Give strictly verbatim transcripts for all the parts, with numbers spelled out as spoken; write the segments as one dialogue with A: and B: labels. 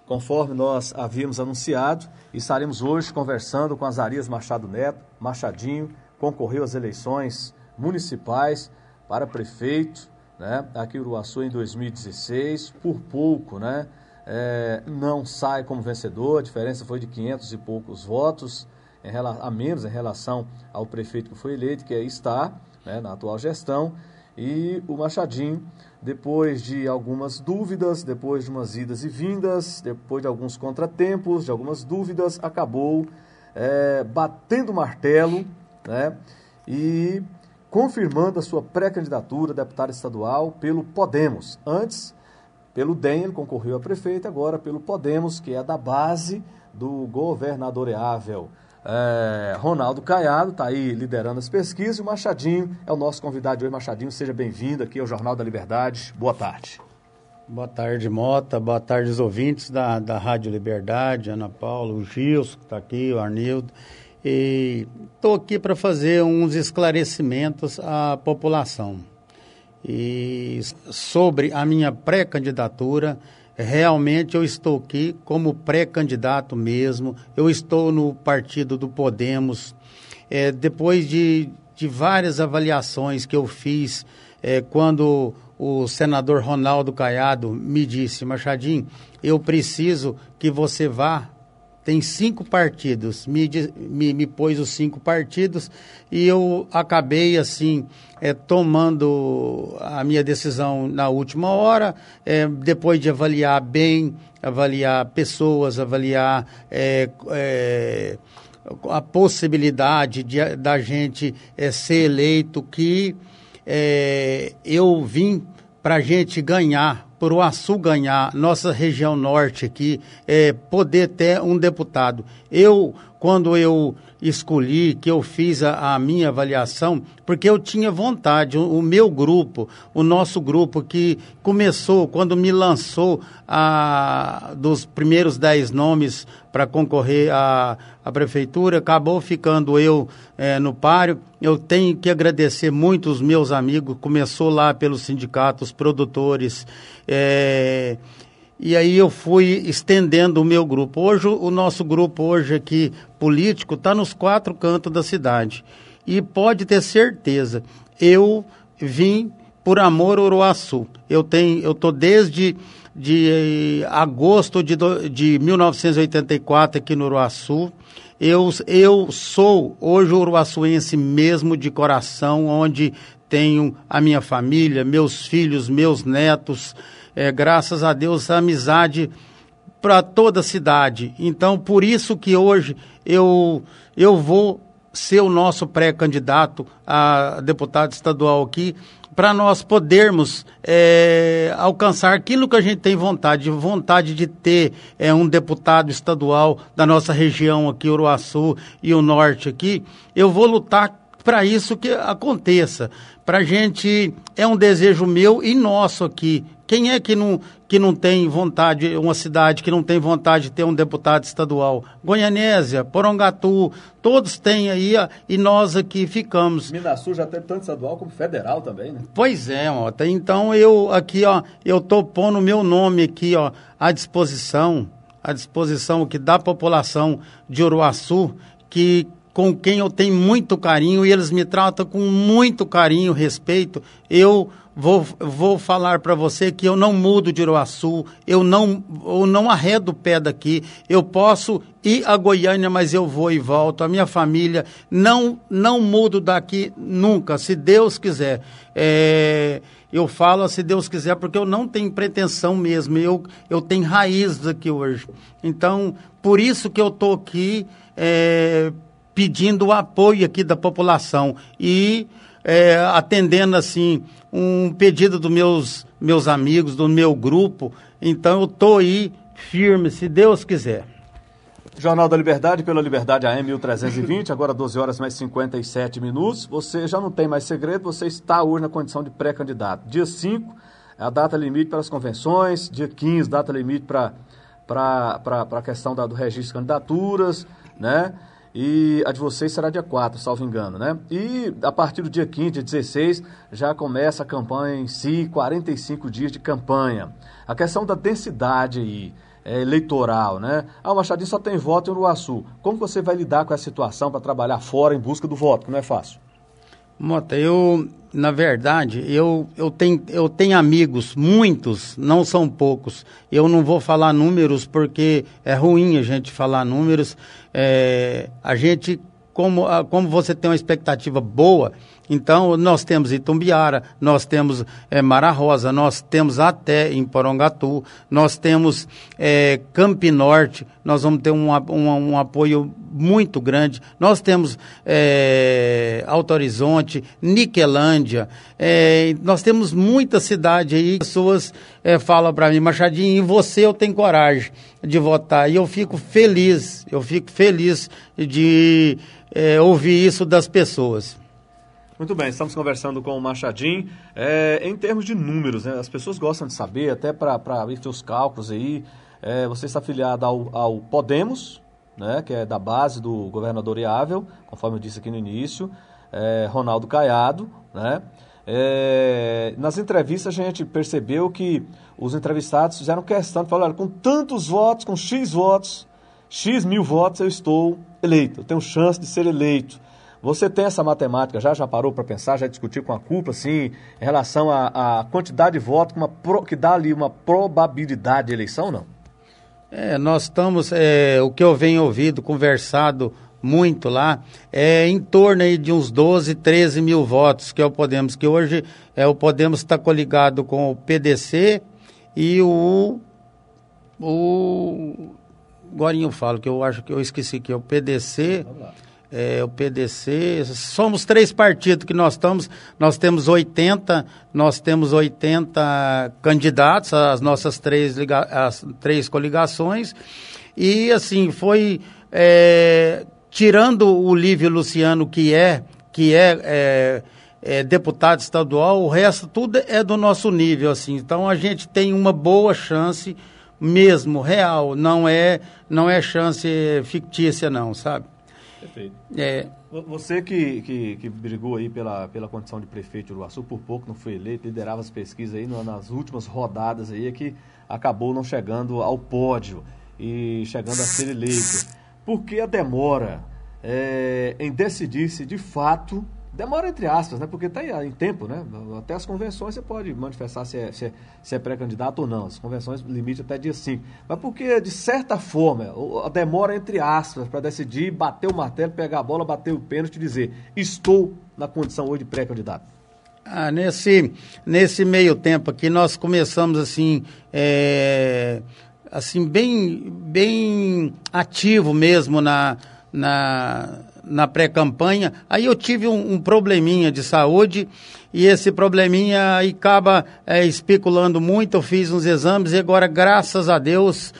A: conforme nós havíamos anunciado, estaremos hoje conversando com Azarias Machado Neto. Machadinho concorreu às eleições municipais para prefeito, né, aqui em Uruaçu em dois mil e dezesseis, por pouco, né, é, não sai como vencedor, a diferença foi de quinhentos e poucos votos, em, a menos em relação ao prefeito que foi eleito, que aí está, né, na atual gestão. E o Machadinho, depois de algumas dúvidas, depois de umas idas e vindas, depois de alguns contratempos, de algumas dúvidas, acabou é, batendo o martelo, né, e confirmando a sua pré-candidatura a deputado estadual pelo Podemos. Antes, pelo D E M, ele concorreu a prefeito, agora pelo Podemos, que é da base do governadoreável É, Ronaldo Caiado, está aí liderando as pesquisas, e o Machadinho é o nosso convidado de hoje. Machadinho, seja bem-vindo aqui ao Jornal da Liberdade. Boa tarde.
B: Boa tarde, Mota. Boa tarde, os ouvintes da, da Rádio Liberdade, Ana Paula, o Gilson, que está aqui, o Arnildo. E estou aqui para fazer uns esclarecimentos à população. E sobre a minha pré-candidatura, realmente eu estou aqui como pré-candidato mesmo, eu estou no partido do Podemos. É, depois de, de várias avaliações que eu fiz, é, quando o senador Ronaldo Caiado me disse: Machadinho, eu preciso que você vá, tem cinco partidos, me, me, me pôs os cinco partidos, e eu acabei assim, é, tomando a minha decisão na última hora, é, depois de avaliar bem, avaliar pessoas, avaliar é, é, a possibilidade de, da gente é, ser eleito, que é, eu vim para a gente ganhar, para o Uruaçu ganhar, nossa região norte aqui, é, poder ter um deputado. Eu, quando eu escolhi, que eu fiz a, a minha avaliação, porque eu tinha vontade, o, o meu grupo, o nosso grupo que começou, quando me lançou a, dos primeiros dez nomes para concorrer à, à prefeitura, acabou ficando eu é, no páreo. Eu tenho que agradecer muito os meus amigos, começou lá pelos sindicatos, produtores, é, e aí eu fui estendendo o meu grupo. Hoje, o nosso grupo hoje aqui, político, está nos quatro cantos da cidade. E pode ter certeza, eu vim por amor ao Uruaçu. Eu tenho, eu estou desde de agosto de, de mil novecentos e oitenta e quatro aqui no Uruaçu. Eu, eu sou hoje uruaçuense mesmo de coração, onde tenho a minha família, meus filhos, meus netos, é, graças a Deus, a amizade para toda a cidade. Então, por isso que hoje eu, eu vou ser o nosso pré-candidato a deputado estadual aqui, para nós podermos é, alcançar aquilo que a gente tem vontade, vontade de ter é, um deputado estadual da nossa região aqui, Uruaçu e o norte aqui. Eu vou lutar para isso que aconteça. Para a gente, é um desejo meu e nosso aqui. Quem é que não, que não tem vontade, uma cidade que não tem vontade de ter um deputado estadual? Goianésia, Porongatu, todos têm aí, e nós aqui ficamos.
A: Minasul já tem tanto estadual como federal também, né?
B: Pois é, ó, então eu aqui, ó, eu tô pondo o meu nome aqui, ó, à disposição, à disposição aqui da população de Uruaçu, que com quem eu tenho muito carinho, e eles me tratam com muito carinho, respeito. Eu vou, vou falar para você que eu não mudo de Uruaçu, eu não, eu não arredo o pé daqui. Eu posso ir a Goiânia, mas eu vou e volto. A minha família, não, não mudo daqui nunca, se Deus quiser. É, eu falo se Deus quiser, porque eu não tenho pretensão mesmo, eu, eu tenho raízes aqui hoje. Então, por isso que eu estou aqui, é, pedindo o apoio aqui da população e é, atendendo assim um pedido dos meus, meus amigos, do meu grupo. Então eu estou aí firme, se Deus quiser.
A: Jornal da Liberdade, pela Liberdade A M mil trezentos e vinte, agora doze horas mais cinquenta e sete minutos. Você já não tem mais segredo, você está hoje na condição de pré-candidato. Dia cinco é a data limite para as convenções, dia quinze, data limite para a questão da, do registro de candidaturas, né? E a de vocês será dia quatro, salvo engano, né? E a partir do dia quinze, dia dezesseis, já começa a campanha em si, quarenta e cinco dias de campanha. A questão da densidade aí, é, eleitoral, né? Ah, o Machadinho só tem voto em Uruaçu. Como você vai lidar com essa situação para trabalhar fora em busca do voto, que não é fácil?
B: Mota, eu, na verdade, eu, eu, tenho, eu tenho amigos, muitos, não são poucos. Eu não vou falar números porque é ruim a gente falar números. É, a gente, como, como você tem uma expectativa boa, então nós temos Itumbiara, nós temos é, Mara Rosa, nós temos até em Porongatu, nós temos é, Campinorte, nós vamos ter um, um, um apoio muito grande, nós temos é, Alto Horizonte, Niquelândia, é, nós temos muita cidade aí, pessoas é, falam para mim, Machadinho, e você eu tenho coragem de votar, e eu fico feliz, eu fico feliz de é, ouvir isso das pessoas.
A: Muito bem, estamos conversando com o Machadinho. É, em termos de números, né, as pessoas gostam de saber, até para ver seus cálculos aí, é, você está afiliado ao, ao Podemos, né, que é da base do governador Iável, conforme eu disse aqui no início, é, Ronaldo Caiado, né? É, nas entrevistas a gente percebeu que os entrevistados fizeram questão de falar, olha, com tantos votos, com X votos, X mil votos eu estou eleito, eu tenho chance de ser eleito. Você tem essa matemática, já, já parou para pensar, já discutiu com a cúpula, assim, em relação à quantidade de votos uma pro, que dá ali uma probabilidade de eleição, não?
B: É, nós estamos, é, o que eu venho ouvido, conversado muito lá, é em torno aí de uns doze, treze mil votos que é o Podemos, que hoje é, o Podemos está coligado com o P D C e o... o agora eu falo, que eu acho que eu esqueci que é o P D C... Vamos lá. É, o P D C, somos três partidos que nós estamos, nós temos oitenta, nós temos oitenta candidatos, as nossas três, liga, as três coligações, e assim, foi, é, tirando o Lívio Luciano, que é, que é, é, é deputado estadual, o resto tudo é do nosso nível, assim, então a gente tem uma boa chance mesmo, real, não é, não é chance fictícia não, sabe?
A: Perfeito.
B: É.
A: Você que, que, que brigou aí pela, pela condição de prefeito de Uruaçu, por pouco não foi eleito, liderava as pesquisas aí no, nas últimas rodadas aí, é que acabou não chegando ao pódio e chegando a ser eleito. Por que a demora é, em decidir-se de fato, demora entre aspas, né? Porque está em tempo, né? Até as convenções você pode manifestar se é, se é, se é pré-candidato ou não. As convenções limite até dia cinco. Mas porque, de certa forma, a demora entre aspas para decidir, bater o martelo, pegar a bola, bater o pênalti e dizer, estou na condição hoje de pré-candidato?
B: Ah, nesse, nesse meio tempo aqui nós começamos assim, é, assim bem, bem ativo mesmo na... na na pré-campanha, aí eu tive um, um probleminha de saúde e esse probleminha aí acaba é, especulando muito, eu fiz uns exames e agora, graças a Deus,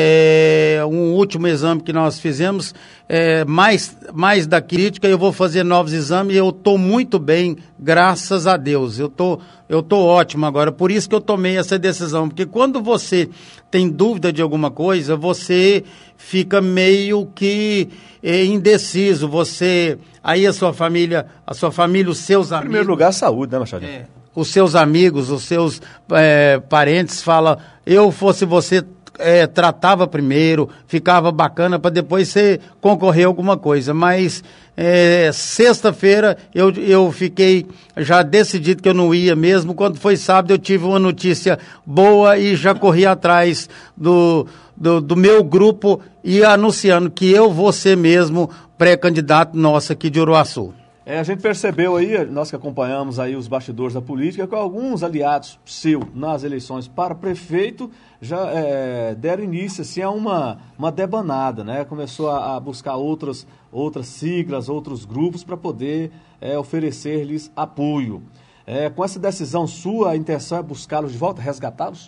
B: é, um último exame que nós fizemos, é, mais, mais da crítica, eu vou fazer novos exames e eu estou muito bem, graças a Deus, eu tô, eu tô ótimo agora, por isso que eu tomei essa decisão, porque quando você tem dúvida de alguma coisa, você fica meio que é, indeciso, você, aí a sua família, a sua família, os seus amigos...
A: Em primeiro lugar, a saúde, né, Machadinho?
B: É, os seus amigos, os seus é, parentes falam, eu fosse você, é, tratava primeiro, ficava bacana para depois você concorrer a alguma coisa, mas é, sexta-feira eu, eu fiquei já decidido que eu não ia mesmo, quando foi sábado eu tive uma notícia boa e já corri atrás do... Do, do meu grupo e anunciando que eu vou ser mesmo pré-candidato nosso aqui de Uruaçu.
A: É, a gente percebeu aí, nós que acompanhamos aí os bastidores da política, que alguns aliados seu nas eleições para prefeito já é, deram início assim, a uma, uma debanada, né? Começou a, a buscar outras, outras siglas, outros grupos para poder é, oferecer-lhes apoio. É, com essa decisão sua, a intenção é buscá-los de volta, resgatá-los?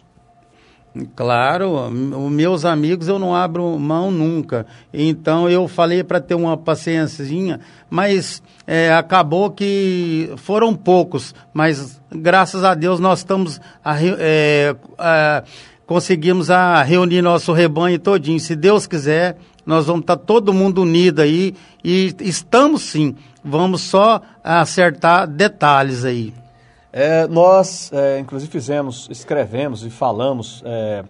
B: Claro, os meus amigos eu não abro mão nunca, então eu falei para ter uma paciênciazinha, mas é, acabou que foram poucos, mas graças a Deus nós estamos, a, é, a, conseguimos a reunir nosso rebanho todinho, se Deus quiser, nós vamos estar todo mundo unido aí, e estamos sim, vamos só acertar detalhes aí.
A: É, nós, é, inclusive, fizemos, escrevemos e falamos é,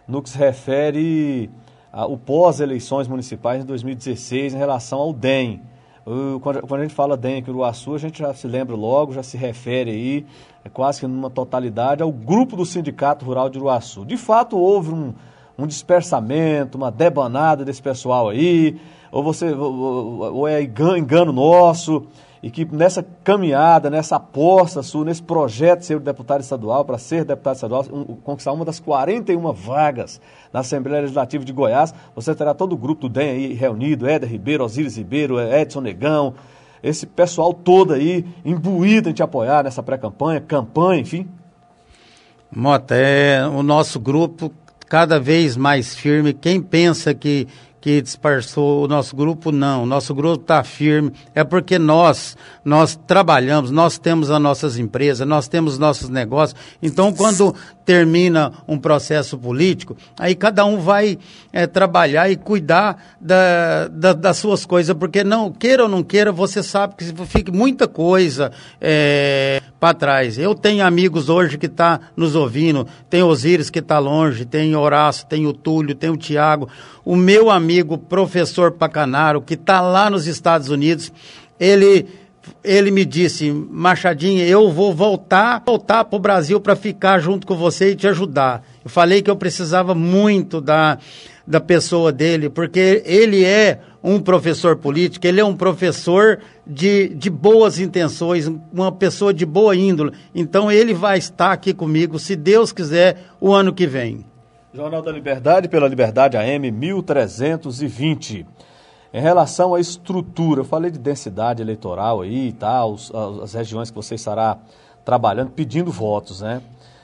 A: no que se refere ao pós-eleições municipais em dois mil e dezesseis em relação ao D E M. Uh, quando, quando a gente fala D E M aqui no Uruaçu, a gente já se lembra logo, já se refere aí, é quase que numa totalidade, ao grupo do Sindicato Rural de Uruaçu. De fato, houve um, um dispersamento, uma debanada desse pessoal aí, ou, você, ou, ou é engano nosso, e que nessa caminhada, nessa aposta sua, nesse projeto de ser deputado estadual, para ser deputado estadual, um, conquistar uma das quarenta e uma vagas na Assembleia Legislativa de Goiás, você terá todo o grupo do D E M aí reunido, Éder Ribeiro, Osíris Ribeiro, Edson Negão, esse pessoal todo aí imbuído em te apoiar nessa pré-campanha, campanha, enfim.
B: Mota, é o nosso grupo cada vez mais firme. Quem pensa que que dispersou o nosso grupo, não, o nosso grupo está firme, é porque nós, nós trabalhamos, nós temos as nossas empresas, nós temos nossos negócios, então quando termina um processo político, aí cada um vai é, trabalhar e cuidar da, da, das suas coisas, porque não, queira ou não queira, você sabe que fica muita coisa é, para trás. Eu tenho amigos hoje que estão tá nos ouvindo, tem Osíris que está longe, tem Horácio, tem o Túlio, tem o Tiago, o meu amigo professor Pacanaro, que está lá nos Estados Unidos, ele, ele me disse, Machadinho, eu vou voltar, voltar para o Brasil para ficar junto com você e te ajudar. Eu falei que eu precisava muito da, da pessoa dele, porque ele é um professor político, ele é um professor de, de boas intenções, uma pessoa de boa índole. Então ele vai estar aqui comigo, se Deus quiser, o ano que vem.
A: Jornal da Liberdade, pela Liberdade A M mil trezentos e vinte. Em relação à estrutura, eu falei de densidade eleitoral aí e tal, as, as regiões que você estará trabalhando, pedindo votos, né?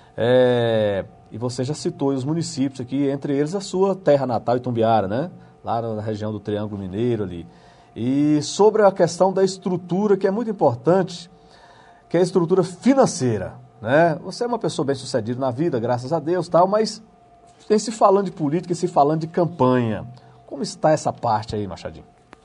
A: É, e você já citou os municípios aqui, entre eles a sua terra natal, Itumbiara, né? Lá na região do Triângulo Mineiro ali. E sobre a questão da estrutura, que é muito importante, que é a estrutura financeira, né? Você é uma pessoa bem sucedida na vida, graças a Deus, tal, mas tem se falando de política e se falando de campanha. Como está essa parte aí, Machadinho?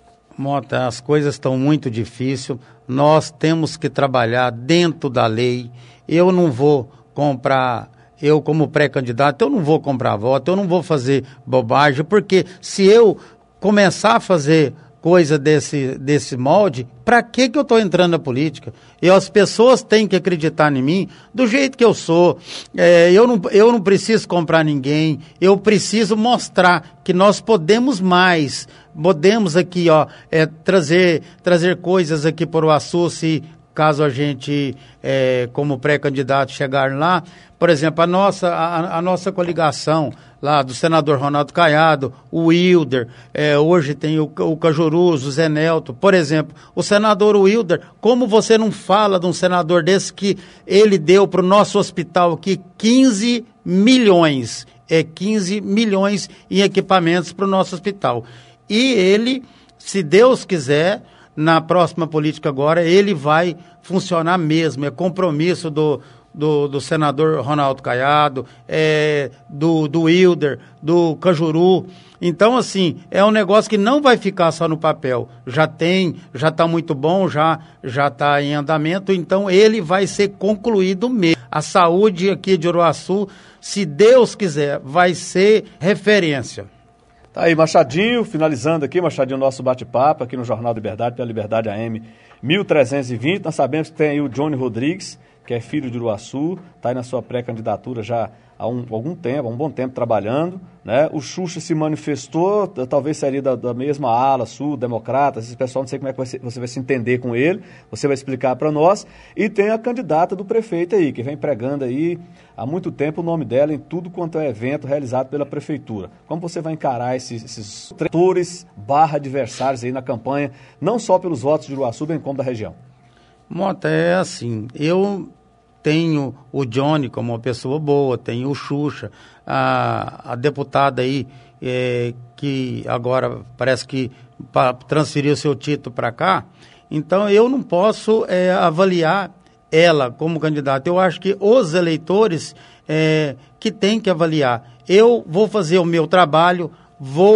B: Mota, as coisas estão muito difíceis. Nós temos que trabalhar dentro da lei. Eu não vou comprar, eu como pré-candidato, eu não vou comprar voto, eu não vou fazer bobagem, porque se eu começar a fazer coisa desse, desse molde, para que que eu estou entrando na política? E as pessoas têm que acreditar em mim do jeito que eu sou. É, eu, não, eu não preciso comprar ninguém, eu preciso mostrar que nós podemos mais, podemos aqui ó, é, trazer, trazer coisas aqui para o Uruaçu, se caso a gente, é, como pré-candidato, chegar lá. Por exemplo, a nossa, a, a nossa coligação lá do senador Ronaldo Caiado, o Wilder, é, hoje tem o, o Cajuru, o Zé Nelto. Por exemplo, o senador Wilder, como você não fala de um senador desse que ele deu para o nosso hospital aqui quinze milhões, é quinze milhões em equipamentos para o nosso hospital. E ele, se Deus quiser, na próxima política agora, ele vai funcionar mesmo, é compromisso do, do, do senador Ronaldo Caiado, é, do, do Wilder, do Cajuru. Então, assim, é um negócio que não vai ficar só no papel. Já tem, já está muito bom, já já está em andamento, então ele vai ser concluído mesmo. A saúde aqui de Uruaçu, se Deus quiser, vai ser referência.
A: Tá aí, Machadinho, finalizando aqui, Machadinho, nosso bate-papo aqui no Jornal da Liberdade, pela Liberdade A M mil trezentos e vinte. Nós sabemos que tem aí o Johnny Rodrigues, que é filho de Uruaçu, está aí na sua pré-candidatura já há um, algum tempo, há um bom tempo trabalhando, né? O Xuxa se manifestou, talvez seria da, da mesma ala, sul, democrata, esse pessoal, não sei como é que você, você vai se entender com ele, você vai explicar para nós. E tem a candidata do prefeito aí, que vem pregando aí há muito tempo o nome dela em tudo quanto é evento realizado pela prefeitura. Como você vai encarar esses, esses tretores barra adversários aí na campanha, não só pelos votos de Uruaçu, bem como da região?
B: Mota, é assim, eu tenho o Johnny como uma pessoa boa, tenho o Xuxa, a, a deputada aí, é, que agora parece que pa, transferiu seu título para cá, então eu não posso é, avaliar ela como candidata. Eu acho que os eleitores é, que têm que avaliar. Eu vou fazer o meu trabalho, vou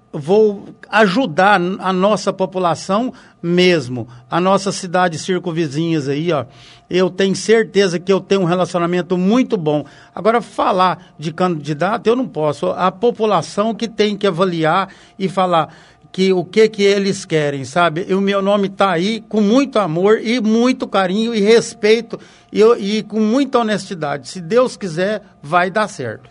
B: vou ajudar a nossa população mesmo, a nossa cidade circunvizinhas aí, ó. Eu tenho certeza que eu tenho um relacionamento muito bom. Agora, falar de candidato, eu não posso. A população que tem que avaliar e falar que o que que eles querem, sabe? E o meu nome está aí com muito amor e muito carinho e respeito e, e com muita honestidade. Se Deus quiser, vai dar certo.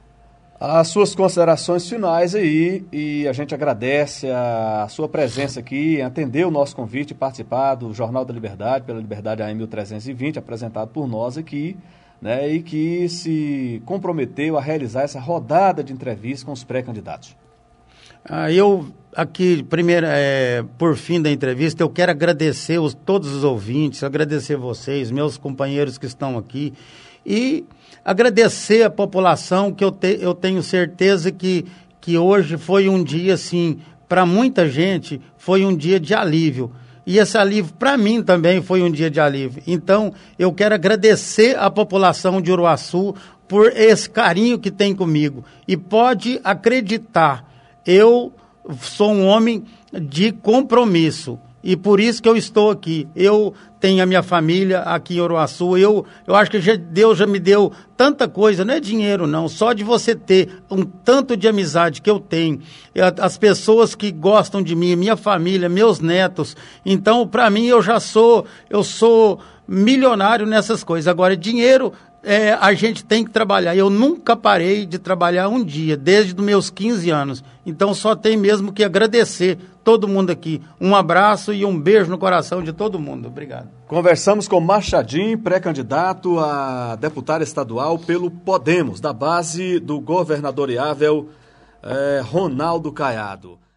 A: As suas considerações finais aí, e a gente agradece a sua presença aqui, atender o nosso convite e participar do Jornal da Liberdade, pela Liberdade A M mil trezentos e vinte, apresentado por nós aqui, né, e que se comprometeu a realizar essa rodada de entrevistas com os pré-candidatos.
B: Ah, eu, aqui, primeiro, é, por fim da entrevista, eu quero agradecer os, todos os ouvintes, agradecer vocês, meus companheiros que estão aqui, e agradecer a população, que eu, te, eu tenho certeza que, que hoje foi um dia, assim, para muita gente, foi um dia de alívio. E esse alívio, para mim, também foi um dia de alívio. Então, eu quero agradecer a população de Uruaçu por esse carinho que tem comigo. E pode acreditar, eu sou um homem de compromisso. E por isso que eu estou aqui. Eu tenho a minha família aqui em Uruaçu. Eu, eu acho que já, Deus já me deu tanta coisa. Não é dinheiro, não. Só de você ter um tanto de amizade que eu tenho. As pessoas que gostam de mim, minha família, meus netos. Então, para mim, eu já sou, eu sou milionário nessas coisas. Agora, dinheiro... É, a gente tem que trabalhar. Eu nunca parei de trabalhar um dia, desde os meus quinze anos. Então só tem mesmo que agradecer todo mundo aqui. Um abraço e um beijo no coração de todo mundo. Obrigado.
A: Conversamos com Machadinho, pré-candidato a deputado estadual pelo Podemos, da base do governadoriável eh, Ronaldo Caiado.